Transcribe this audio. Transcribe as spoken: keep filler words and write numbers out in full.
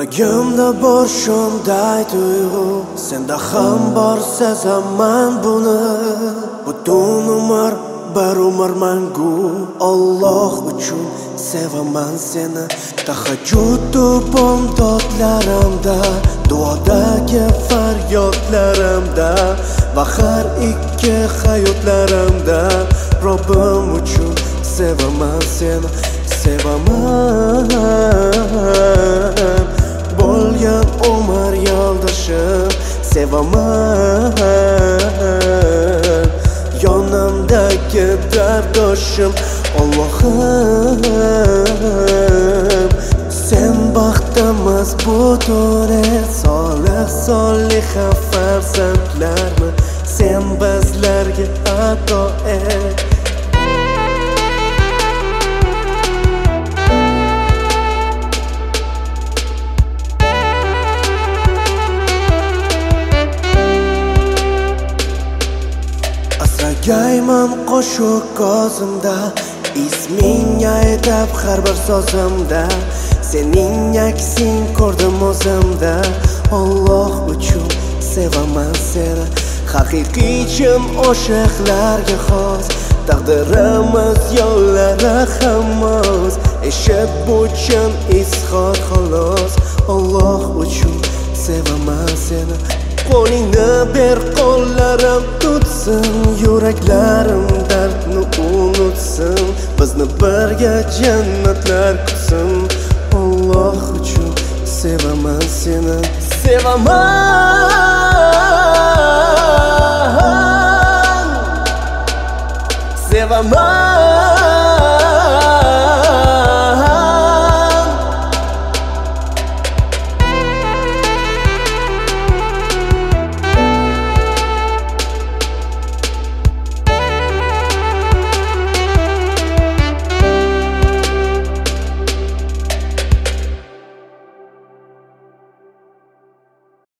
Yuragimda bor shunday tuyg'u, senda ham bor sezaman buni. Butun umr bir umr mangu, Alloh uchun sevaman seni. Tahajjud bomdodlarimda, duodagi faryodlarimda va har ikki hayotlarimda Robbim uchun sevaman seni, sevaman. Bo'lgan umr yo'ldoshim, sevaman. Yonimdagi dardoshim, Allohim. Sen baxtimiz butun et, solih soliha farzandlarni sen bizlarga ato et. Asragayman qo'shiq kozimda, isming aytab har bir so'zimda. Sening aksing ko'rdim o'zimda, Alloh uchun sevaman seni. Haqiqiy chin oshiqlarga xos, taqdirimiz yo'llari hammos. Eshit bu chin izhor xolos, Alloh uchun sevaman seni. Qo'lingni ber, qo'llarim tutsin, yuraklarim dardni unutsin, bizni birga jannatlar kutsin. Alloh uchun sevaman seni, sevaman, sevaman.